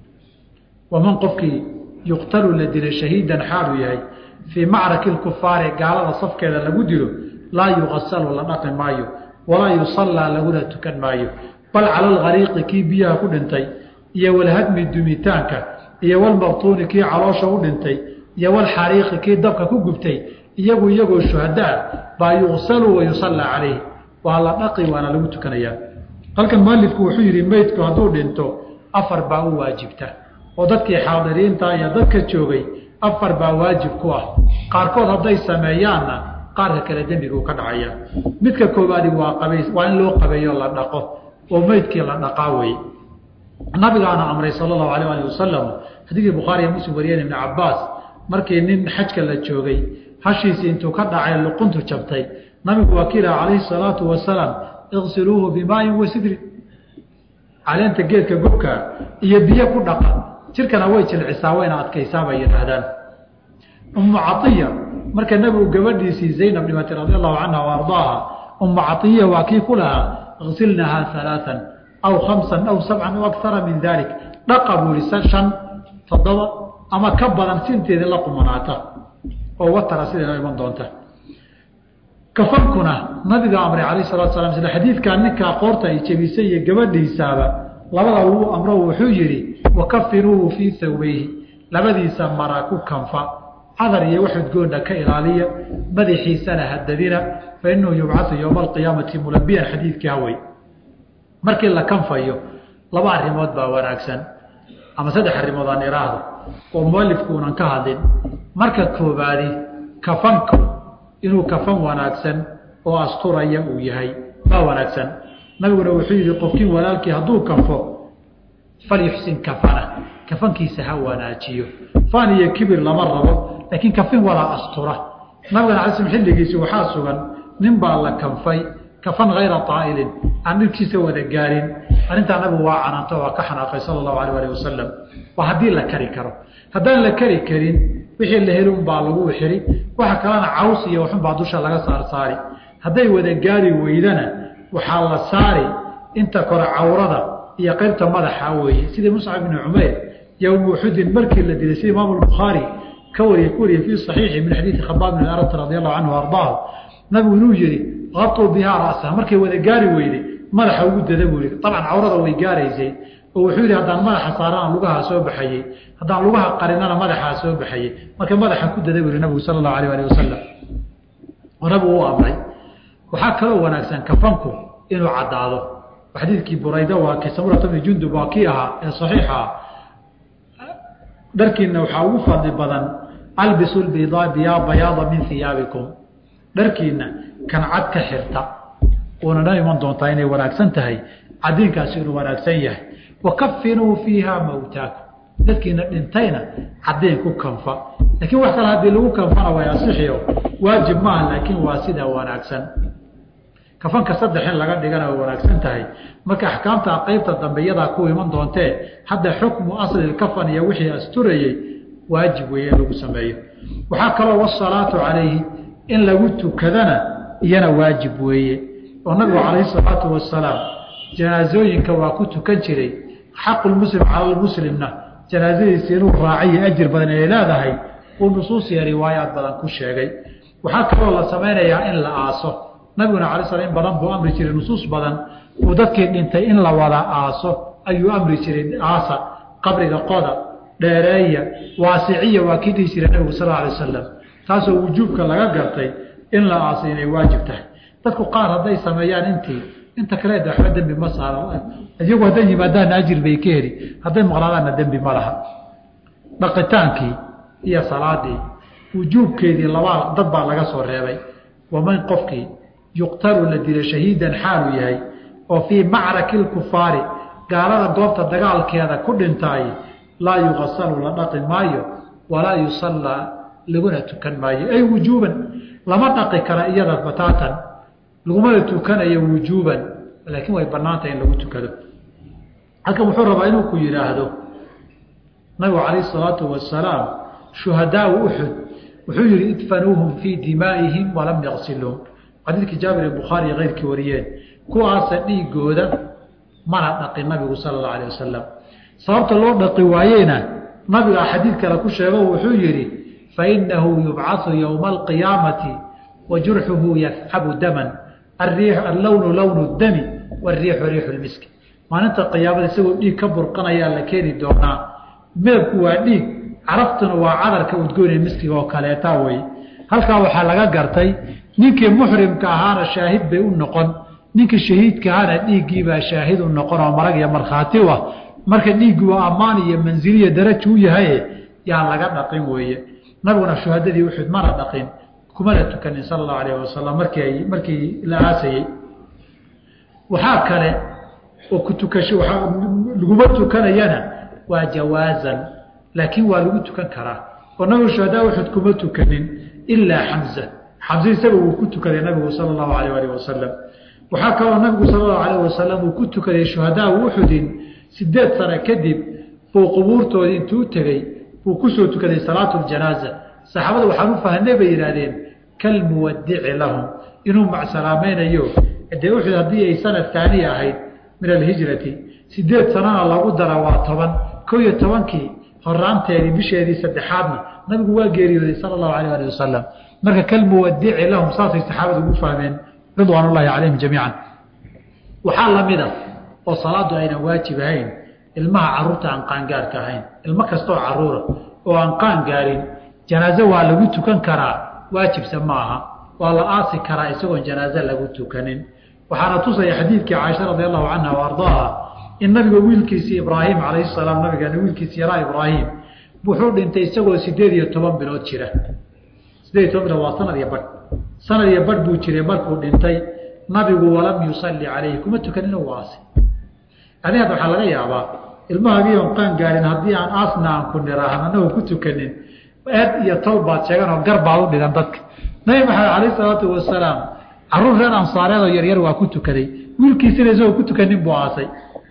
waman qofkii yuqtalu la dila shahiidan xaaluu yahay fii macraki lkufaari gaalada safkeeda lagu dilo laa yugasalu la dhaqi maayo walaa yusallaa laguna tukan maayo bal cala algariiqi kii biyaha ku dhintay iyo walhadmi dumitaanka iyo walmabtuuni kii caloosha u dhintay iyo walxariiqi kii dabka ku gubtay iyagoo shuhadaa baa yuqsalu wa yusallaa calayh waa la dhaqi waana lagu tukanayaa halkan mualifku wuxuu yidhi meydku hadduu dhinto 4 baa u waajibta oo dadkii xaadiriinta iyo dadka joogay 4 baa waajib ku ah qaarkood hadday sameeyaanna qaarka kale dembigu ka dhacaya midka koobaadi waa in loo qabeeyo la dhaqo oo meydkii la dhaqaa weeye nabigaana amray sallallahu alayhi wa sallam hadii Bukhari iyo Muslim wariyeen ibn Abbas markii nin xajka la joogay hashiisi intuu ka dhacay luquntu jabtay nabigu wakiila alayhi salatu wasalaam igsiluhu bimaa'in wa sidri caleenta geedka gubka iyo biyo ku dhaqa jirkana way jilcisaawayna adkaysaaba yiraahdaan ummu atiya marka nabigu gabadhiisii Zaynab bint radhiyallahu anha wa ardaaha ummu atiya waa kii kulaha igsilnaha 3 أو 5 أو 7 أو أكثر من ذلك لقبوا لسان 7 أما كبرا سنتين لقمناته أو وتر سيدنا من دونته كفركنا نبي أمر عليه الصلاة والسلام سيد الحديث كان نكا قورته يجبيسي قبل سابا لبدا أمره وحجري وكفروه في ثوبيه لبدي سمراكو كنفا حضر يوحد قولنا كإلالية بدي حيسانة هددنا فإنه يبعث يوم القيامة ملبيا حديث كهوي markii la kanfayo 2 arimood baa wanaagsan ama 3 arimood aan iraahdo oo muallifku unan ka hadlin marka koobaadi kafanku inuu kafan wanaagsan oo asturaya uu yahay baa wanaagsan nabiguna wuxuu yiri qofkii walaalkii hadduu kanfo falyuhsin kafana kafankiisa ha wanaajiyo faaniya kibir lama rabo laakiin kafin wala astura nabiguna xasan xilligiisa waxa sugan nin baa la kanfay كفن غير طائل عن الكيس ودقارين أنت نبي وعنته وكحنا صلى الله عليه وسلم وهدي لك كريكرو هدان لك كريكرين وحي اللي هلون بالغو وحري وحكران عوصي وحن بعضوش لغا صاري هدي ودقاري ويدنا وحال صاري انت كرا عورضة يقرت مدح عوي سيدي مصعب بن عمير يوم وحد المركي الذي لسي إمام البخاري كوري في صحيح من حديث خباب بن الأرض رضي الله عنه وارضاه نبي نوجري غطوا بها رأسها مركي وذا قاري ويلي ملحة وقود ذبولي طبعا عورضة ويقاري زي وحولي هدان ملحة صاران لغاها سوى بحيي هدان لغاها قرنانا ملحة سوى بحيي مركي ملحة كود ذبولي نبي صلى الله عليه وسلم ونبي هو أمري وحكا له ونكسان كفنكو إنه عداده وحديث كي بريدة وكي سمرة من جند باقيها صحيحة دركي إنه حاوفا لبضان ألبسوا البيضاء بياضا من ثيابكم دركينا كان عد كحرتا وننا يمن دونتا inay wanaagsan tahay cadinkaasi inuu wanaagsan yahay wakafinu fiha mawtaak dadkiina dhintayna cadeen ku kanfa laakiin wax kale hadii lagu kanfana waa yasixiyo waajib ma laakiin waa sida wanaagsan kafanka saddex in laga dhigana waa wanaagsan tahay marka ahkaamta qaybta dambiyada ku iman doonte hadda xukmu asli al-kafan iyo wixii asturayay waajib weeyaan lagu sameeyo waxa kale wasalaatu calayhi in lagu tukadana iyana waajib weeye oo nabiga kaleey salaatu wasalaam janaazooyinka waa ku tukan jiray xaqul muslim ala muslimna janaazadiisa inuu raaciyo ajir badan ay leedahay ونصوص روايات بدن كشيغي waxaa kaloo la sameeyaa in la aaso nabiguna cali salaam badan buu amri jiray nusuus badan oo dadkii dhintay in la wada aaso ayuu amri jiray aasa qabriga qoda dheereeya waasiciya waa kidii jiray nabigu sallallahu alayhi wasallam taasoo wujuubka laga gartay in la aaso inay waajib tahay dadku qaar haday sameeyaan inta kale waxba dambi ma saaran iyagu haday yimaadaan ajir bay ka heli haday maqlaadaan dambi ma laha dhaqitaankii iyo salaadii وجوبكيدي لبا dad baa laga soo reebay waman qofkii yuqtalu la dilay shahiidan xaalu yahay oo fi ma'rakil kufaari gaalada goobta dagaalkeeda ku dhintay la yughsalu la dhaqi maayo wala yusalla laguna tukan maayo ay wujuban lama dhaqi kara iyada batatan laguma tukanayo wujuban laakiin way banaantay in lagu tukado halka wuxuu rabaa inuu ku yiraahdo nabi alayhi salatu wassalaam shuhadaa uhud wuxuu yiri idfanuhum fi dimaa'ihim wa lam yaghsiluhum hadithki Jaabir al-Bukhari غيرkii wariyeen kuwaas dhiigooda mana dhaqin nabigu sallallahu alayhi wasallam sababta loo dhaqi waayena nabiga xadiid kale ku sheego wuxuu yiri fa innahu yub'athu yawm al-qiyamati wa jurhuhu yathhabu daman ar-rih al-lawn lawn ad-dam war-rih rih al-misk maalinta qiyaamada isagoo dhiig ka burqanaya la keeni doonaa meelku waa dhiig عرفتنا وعذرك ودقون المسكي وكاليتاوي halka waxa laga gartay ninkii muhrimka ahaana shaahid bay u noqon ninkii shahiidka ahaana dhiigiiba shaahid u noqon oo marag iyo marxaati wa marka dhiigu waa amaan iyo manziliye darajo u yahay yaa laga dhaqin weeye nabiguna shuhadadii wuxuu mara dhaqin kuma la tukan sallallahu alayhi wasallam markii la aasay waxa kale oo ku tukasho waxa lagu tukanayana waa jawaazan laakiin waa lagu tukan karaa oo nabiga shuhada wuxuu kuma tukanin illa Hamza isagu uu ku tukaday nabiga sallallahu alayhi wasallam waxa kaloo nabiga sallallahu alayhi wasallam uu ku tukaday shuhada wuxuudin 8 sano kadib oo qubuurtoodii intuu tagay uu ku soo tukaday salaatul janaaza saxaabadu waxa uu fahanay bay yiraahdeen kal muwaddi'i lahum inuu macsalaamaynayo ee wuxuu hadii ay sanad taani ahayd min al-hijrati 8 sano lagu dara waa 12kii horaanteedii bisheedii saddexaadna nabigu waa geeriyooday sallallahu alayhi wasallam marka kal muwaddi'i lahum saasay saxaabadu u fahmeen ridwanullahi alayhim jamii'an waxa lamida oo salaadu ayna waajib ahayn ilmaha carruurta aan qaan gaarka ahayn ilma kasto carruura oo aan qaan gaarin janaazo waa lagu tukan karaa waajib samaaha waa la aasi karaa isagoo janaazo lagu tukanin waxaana tusaya xadiidkii Aisha radhiyallahu anha wa ardaaha in nabiga wiilkiisa Ibrahim alayhi salaam nabiga wiilkiisa yaraa Ibrahim wuxuu dhintay isagoo 18 bilood jira 18 waa sanad iyo badh buu jiray markuu dhintay nabigu walam yusalli alayhi kuma tukanin waasi adiga waxa laga yaabaa ilmahaagii oo qaan gaarin hadii aan aasnaan ku niraahno ku tukanin aad iyo tawbad sheegan oo garbaad u dhigan dadka nabi maxamed alayhi salaatu wasalaam carruurtan ansaareed yar waa ku tukaday wiilkiisina isagoo ku tukanin buu aasay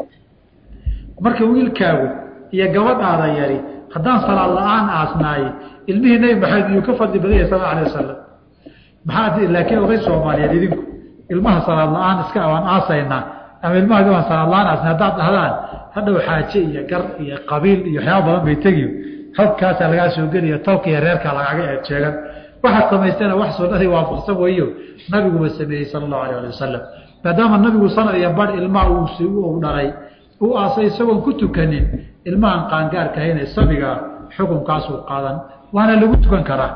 marka wiilkaagu iyo gabadhaada yari hadaan salaad la'aan aasnaay ilmihi nabi maxamed uu ka fadli baday sallallahu alayhi wasallam maxaa laakiin oo Soomaaliyeed idinku ilmaha salaad la'aan iska aan aasayna ama ilmaha gaban salaad la'aan aasna dadaan hadhow xaaje iyo gar iyo qabiil iyo waxyaabo badan bay tagiyo halkaas laga soo geliyo tawkiya reerka lagaga eejeegan waxa samaystana wax soo dhaday waafaqsan weeyo nabigu wa sameeyay sallallahu alayhi wasallam maadaama nabigu sanad iyo bar ilmaha uu dhalay uu aasay isagoo ku tukanin ilmahan qaan gaarka hayna sabiga xukunkaas uu qaadan waana lagu tukan karaa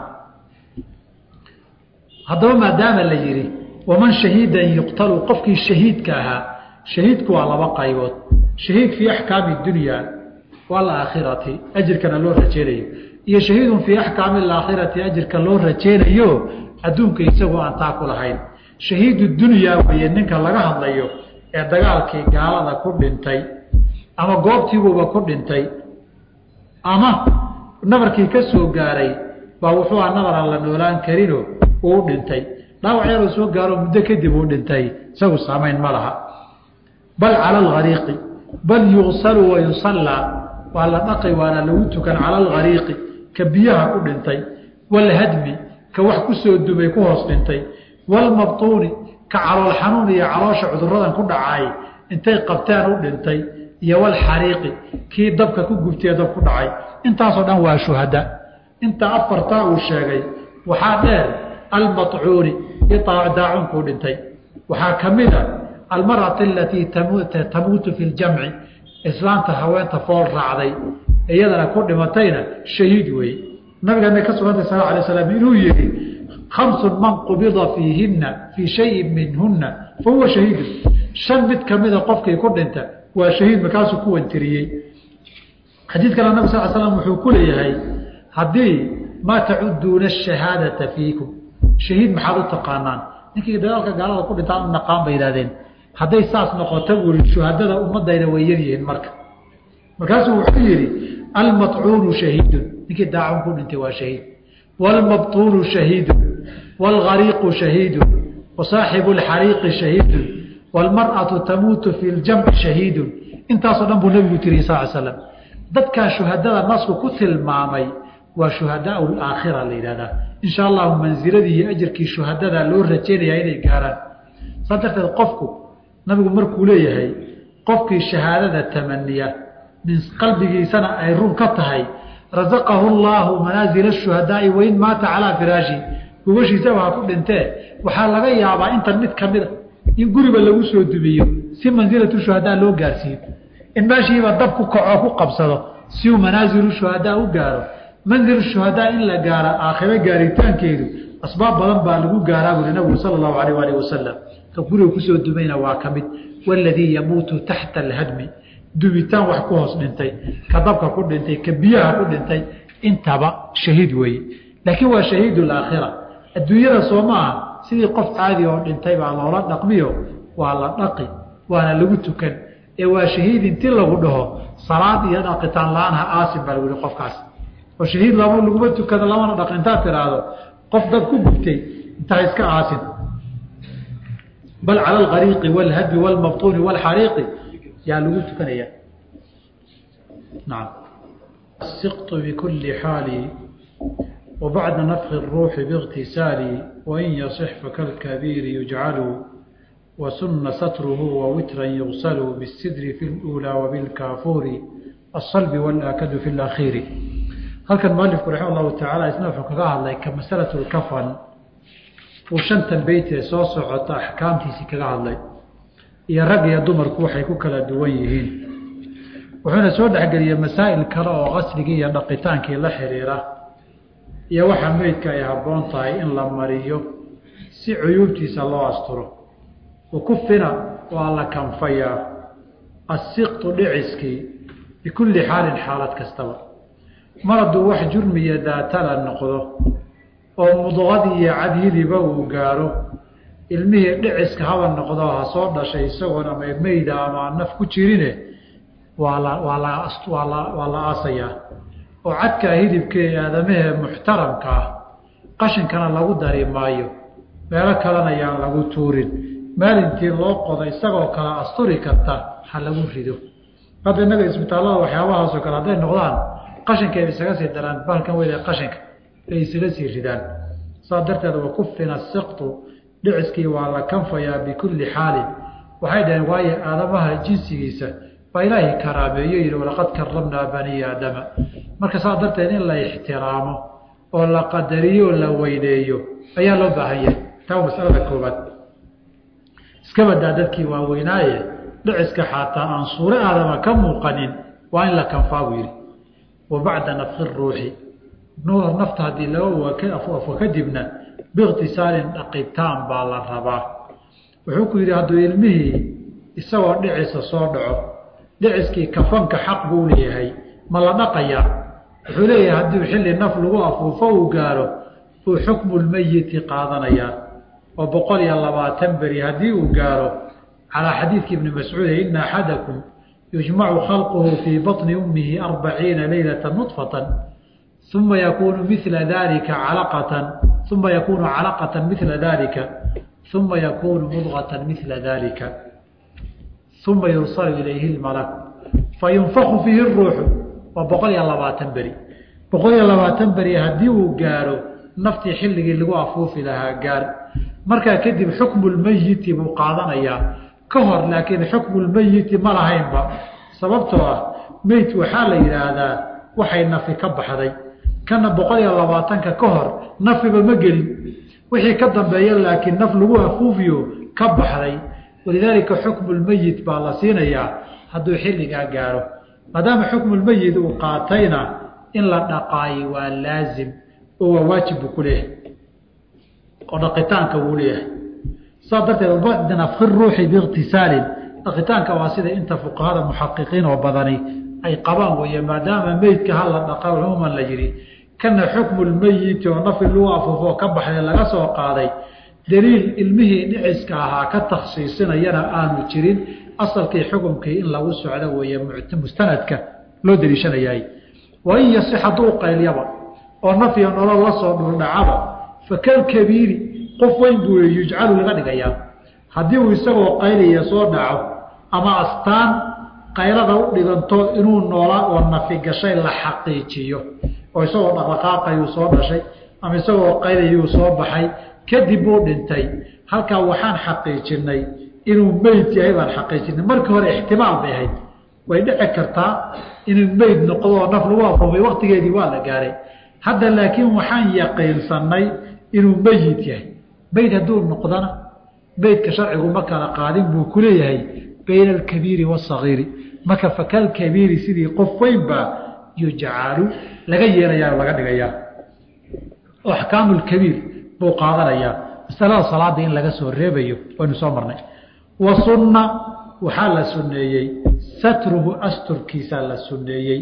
haddaba maadaama la yiri waman shahiidan yuqtalu qofkii shahiidka ahaa shahiidku waa laba qaybood shahiid fi ahkaami dunya wal aakhirati ajirkana loo rajeenayo iyo shahiidun fi ahkaami al-aakhirati ajirka loo rajeenayo adduunka isagoo aan taa ku lahayn shahiidu dunya way ninka laga hadlayo ee dagaalkii gaalada ku dhintay ama goobtiiba ku dhintay ama nabarkii ka soo gaaray baa wuxuu nabar la noolaan karino uu dhintay dhaawac yar soo gaaro muddo kadib uu dhintay isagu saameyn ma laha bal ala al-ghariqi bal yughsalu wa yusalla wala dhaqi wala lagu tukan ala al-ghariqi ka biyaha ku dhintay wal hadmi ka wax ku soo dumay ku hoos dhintay wal mabtuuni ka calool xanuun iyo caloosha cuduradan ku dhacay intay qabtaan u dhintay iyo wal xariiqi kii dabka ku gubtay dab ku dhacay intaas oo dhan waa shuhada انت أفرتا وشاقي وحادير المطعون يطاعون كودنتي وحاكمنا المرأة التي تموت في الجمع إسلام تهوين تفور رعضي إيضا كل متين شهيد وي النبي قال لك صلى الله عليه وسلم إنه يري 5 من قبض فيهن في شيء منهن فهو شهيد شنبت كمذا قفك يكون انت وشهيد مكاسو كو انتريي حديث كان النبي صلى الله عليه وسلم وحكول إيهي هدي ما تعدون الشهادة فيكم شهيد محاضر تقانان نكي دلالك قال الله كل تعالى نقام بيدادين هدي ساس نقاطب الشهادة أمد إلى ويريهن مكاسو وحيري المطعون شهيد نكي داعون كل انت وشهيد والمبطول شهيد والغريق شهيد وصاحب الحريق شهيد والمرأة تموت في الجمع شهيد انت صدام النبي صلى الله عليه وسلم ذاتك شهداء الناس كتل معمي وشهداء الآخرة لذا إن شاء الله منزلته أجرك شهداء لور رجيني إلي قاران صدرت القفك نبي مركو ليه قفك الشهادة التمنية من قلبه سنة أيرون كتهي رزقه الله منازل الشهداء وإن مات على فراشي ووشي سوى كل انتهى وحال لغا يابا انترنت كاملة in guriga lagu soo dubiyo si manzilatu shuhada loo gaarsiyo in baashi ba dabku kaco ku qabsado si uu manaazilu shuhada u gaaro manzilu shuhada in la gaaro aakhira gaaritaankeedu asbaab badan baa lagu gaaraa buu nabiga sallallahu alayhi wa sallam ka guriga ku soo dubayna waa kamid walladhi yamutu tahta alhadmi dubitaan wax ku hoos dhintay ka dabka ku dhintay ka biyaha ku dhintay intaba shahiid weey laakiin waa shahiidul aakhira adduunyada Soomaa sidii qof caadi oo dhintay baa loola dhaqmiyo waa la dhaqi waana lagu tukan ee waa shahiid intii lagu dhaho salaad iyo dhaqitaan laana aasim baa lagu qofkaas oo shahiid lagu tukada lama dhaqinta tiraado qof dad ku gubtay inta iska aasim bal ala al-ghariq wal had wal mabtun wal hariq ya lagu tukanaya نعم السقط بكل حال وبعد نفخ الروح باغتسال وإن يصح فكالكبير يجعل وسن ستره ووترا يغسل بالسدر في الأولى وبالكافور الصلب والآكد في الأخير هل كان مؤلف رحمه الله تعالى يسنفع كغاها كمسألة الكفن وشنت البيت سوسعة أحكامتي سكغاها الله يا رب يا دمر كوحي كوكلا دويهين وحنا سود حقرية مسائل كرا وغسلقية نقيتانك لحريرة يا waxa meedka ay haboon tahay in la mariyo si cuyubtiisa loo asturo oo ku fina waa la kanfaya asiqtu dhiciski bikulli xaalin xaalad kastaba maradu wax jurmiya daatala noqdo oo mudqadiya cadhidiba uu gaaro ilmihi dhiciska haba noqdo ha soo dhashay isagoo meeyda ama naf ku jirine waa la asaya وعدك هيدبك آدمه محترمك قشن كان لغو داري مايو مالك لنا يان لغو تورين مال انتي الله قضى يستغو كلا أسطوري كتا حلغو فيدو قد النبي اسمت الله وحيوها سوكرا دين نغضان قشن كي بيسغسي دران بان كان ويدا قشن كي يسغسي ردان صادرت هذا وكفنا السقط لعسكي وعلى كنفيا بكل حال وحيدا واي آدمها جنسي جيسا فإلهي كرابي ولقد كرمنا بني آدم marka saa darteed in la ixtiraamo oo la qadariyo la weyneeyo ayaa loo baahan yahay taa mas'alada koobaad iska badaa dadkii waa weynaaye dhiciska xataa aan suura aadama ka muuqanin waa in la kanfaa wiiri وبعد نفخ الروح نور نفط هذه لو وكدبنا باغتسال أقيتان بالا ربا وحكو يري هذا علمه يسوى دعس صادعه دعسكي كفنك حق بوليه ما لا نقيا حليه هدي وحل النفل وافوفه وقاله وحكم الميت قاضنيا وبقول يا الله تنبري هدي وقاله على حديث ابن مسعود إن أحدكم يجمع خلقه في بطن أمه 40 ليلة نطفة ثم يكون مثل ذلك علقة ثم يكون علقة مثل ذلك ثم يكون مضغة مثل ذلك ثم يرسل إليه الملك فينفخ فيه الروح وبقول يا الله تنبري بقول يا الله تنبري هدي وقاله نفتي حلقي اللي وقفوا في لها قال مركا كدب حكم الميت مقاضنا كهر لكن حكم الميت ما لهين با سببته ميت وحال إلى هذا وحينا في كب حدي kana 120 ka hor nafiba ma gelin wixii ka dambeeya laakiin naf lagu afuufiyo ka baxday walidaalika xukmu almayit baa la siinayaa hadduu xilligaa gaaro maadaama xukmu almayit uu qaatayna in la dhaqaayi waa laazim oo waa waajib ku leeyahay oo dhaqitaanka uu leeyahay sadarteed badna fi ruuxi biightisaalin dhaqitaanka waa sida inta fuqahada muxaqiqiin oo badani ay qabaan weeye maadaama meydka hal la dhaqo umuman la yiri kana xukmu almayit oo naf loo afuufo ka baxay laga soo qaaday daliil ilmihii dhiciska ahaa ka takhsiisinayana aanu jirin asalkii xukumkii in lagu socdo weeye mustanadka loo daliishanayay waa in yasixadu qayliyaba oo nafiya nolol la soo dhuldhacaba fakal kabiiri qof weyn buu yujcalu laga dhigayaa haddii uu isagoo qayliya soo dhaco ama astaan qaylada u dhiganto inuu noolaa oo nafi gashay la xaqiijiyo oo isagoo dhaqdhaqaaqayuu soo dhashay ama isagoo qaylayuu soo baxay kadib uu dhintay halkaa waxaan xaqiijinay inuu meyd yahay baan xaqiijinay markii hore ixtimaal bay ahayd way dhici kartaa inuu meyd noqdo oo naf lagu afuufay waqtigeedii waa la gaaray hadda laakiin waxaan yaqiinsanay inuu meyd yahay meyd hadduu noqdana meydka sharcigu ma kala qaadin buu ku leeyahay bayna alkabiiri wasagiiri marka fakal kabiiri sidii qof weyn baa yujcalu laga yeelayaa laga dhigayaa oo axkaamu lkabiir buu qaadanayaa masalada salaada in laga soo reebayo waynu soo marnay wa sunna waxaa la sunneeyey satruhu asturkiisa la sunneeyey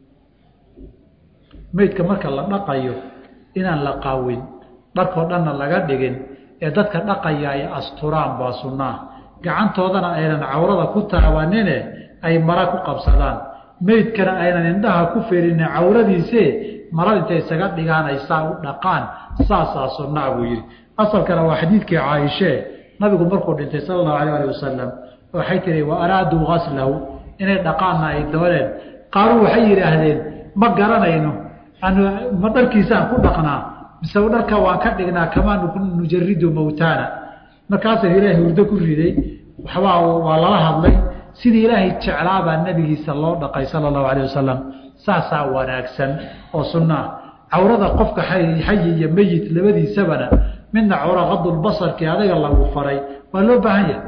meydka marka la dhaqayo inaan la qaawin dharkoo dhanna laga dhigin ee dadka dhaqaya ay asturaan baa sunnaa gacantoodana aynan cawrada ku taabanine ay mara ku qabsadaan meydkana aynan indhaha ku feerine cawradiise marada intay isaga dhigaan ay saa u dhaqaan saasaa sunnaa buu yidhi asalkana waa xadiidkii caaishe nabigu markuu dhintay sala allahu alayh ali wasalam waxay tihi wa araaduu gaslahu inay dhaqaanna ay dooneen qaaruu waxay yidhaahdeen ma garanayno ma dharkiisaan ku dhaqnaa mise dharka waan ka dhignaa kamaa nujaridu mawtaana markaasa ilaahay hurdo ku riday waxbaa waa lala hadlay sidii ilaahay jeclaabaa nabigiisa loo dhaqay sala allahu alayh wasalam saasaa wanaagsan oo sunnaa cawrada qofka xayi iyo meyit labadiisabana midna cawra qadulbasarkii adaga lagu faray waa loo baahan yahay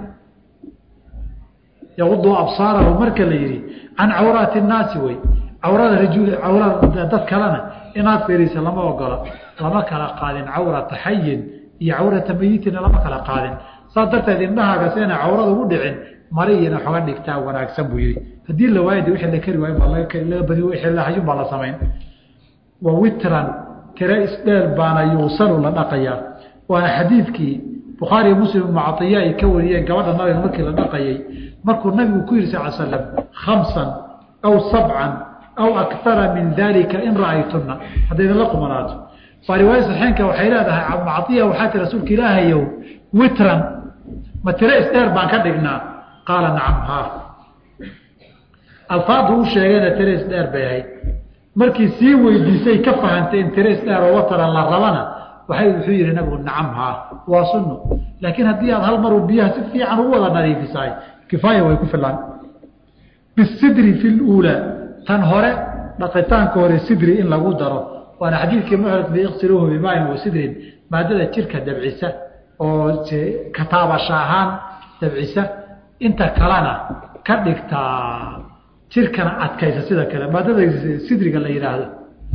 yaqudu absaarahu marka la yidhi can cawraati nnaasi wey cawrada cawrada dad kalena inaad fiirisa lama ogola lama kala qaadin cawrata xayin iyo cawrata meyitina lama kala qaadin saas darteed indhahaaga seena cawrada ugu dhicin mariyina xoga dhigtaa wanaagsan buu yidhi haddii la waayada wixii la kari waayo baa laga badi wixii la hayun baa la samayn wa witran tire isdheer baana yuusalu la dhaqayaa waana xadiidkii bukhaari iyo muslim mucaiya ay ka wariyeen gabadha nabiga markii la dhaqayay markuu nabigu ku yidhi sal slam 5 aw 7 aw akara min dalika in ra'aytunna haddayna la qumanaato waa riwaaya saxiinka waxay leedahay mucaiya waxaa tii rasuulka ilaahayow witran ma tire isdheer baan ka dhignaa qaala nacam haa alfaadu u sheegayna tire isdheer bay ahayd markii sii weydiisay ka fahantay in tire isdheer oo wataran la rabana wuxuu yidhi nabigu nacam haa waa sunno laakiin haddii aad hal maru biyaha si fiican ugu wada nadiifisahay kifaaya way ku filan bisidri fi luulaa tan hore dhaqitaanka hore sidri in lagu daro waana xadiidkii muxrid biiqsiluuhu bimaain wa sidrin maadada jirka dabcisa oo kataabasha ahaan dabcisa inta kalena ka dhigtaa jirkana adkaysa sida kale maadada sidriga la yidhaahdo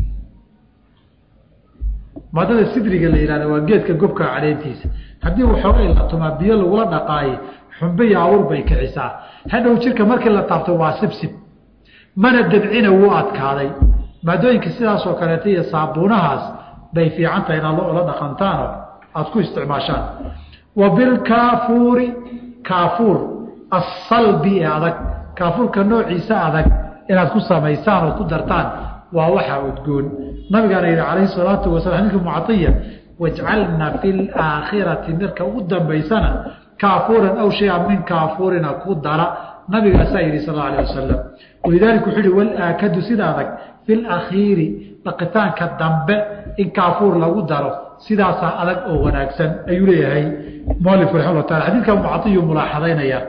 maadada sidriga la yihahdo waa geedka gobka caleentiisa haddii waxoogay la tumaa biyo lagula dhaqaaye xumbe iyo awur bay kicisaa hadhow jirka markii la taabto waa sibsib mana dabcina wuu adkaaday maadooyinka sidaasoo kaleeta iyo saabuunahaas bay fiican tahay inaad la dhaqantaanoo aada ku isticmaashaan wa bilkaafuuri kaafuur asalbi ee adag kaafuurka noociisa adag inaad ku samaysaan oo ku dartaan waa waxaa udgoon nabigaana yidhi calayhi salaatu wasalaam xadiidka mucaiya wajcalna fi laakhirati marka ugu dambaysana kaafuuran aw shay-an min kaafuurina ku dara nabigaasaa yidhi sal allahu alah wasalam walidaalika wuxuu yihi walaakadu sida adag fi lakhiiri dhaqitaanka dambe in kaafuur lagu daro sidaasaa adag oo wanaagsan ayuu leeyahay mualifku raximah taala xadiidka mucaiyu mulaaxadaynaya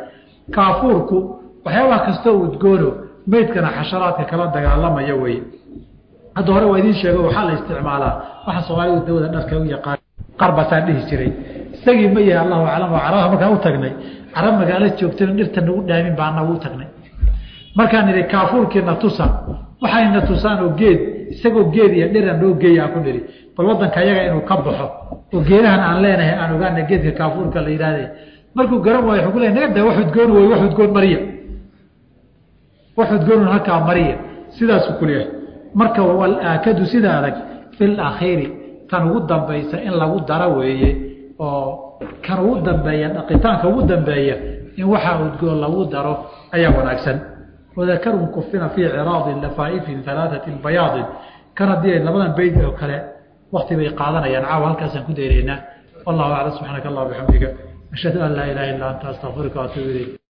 kaafuurku waxyaabaha kastoo udgoono meydkana xasharaadka kala dagaalamaya weye hadda hore waa idiin sheego waxaa la isticmaalaa waxa Soomaalidu dawada dharka u yaqaan qarbasaan dhihi jiray isagii ma yahay Allahu a'lam wa araha markaan u tagnay arab magaalo joogteen dhirta nagu dhaamin baana u tagnay markaan iri kaafuulkeena tusan waxayna tusaan oo geed isagoo geed iyo dhiran loo geeyaa ku dhiri bal wadanka ayaga inuu ka baxo oo geedahan aan leenahay aan ogaana geedka kaafuulka la yiraahday markuu garan waayo wuxuu leeyahay naga wax udgoon way wax udgoon mariya wax udgoon halka mariya sidaas ku leeyahay marka wal aakadu sida adag fil akhiri tan ugu dambaysa in lagu daro weeye oo kan ugu dambeeya dhaqitaanka ugu dambeeya in waxa udgoon lagu daro ayaa wanaagsan وذكرهم كفنا في عراض لفائف ثلاثة بياض كان دي لبدا بيت او كلا وقت بي قادنا ينعاو هلكاسن كديرينا والله اعلم سبحانك اللهم وبحمدك اشهد ان لا اله الا انت استغفرك واتوب اليك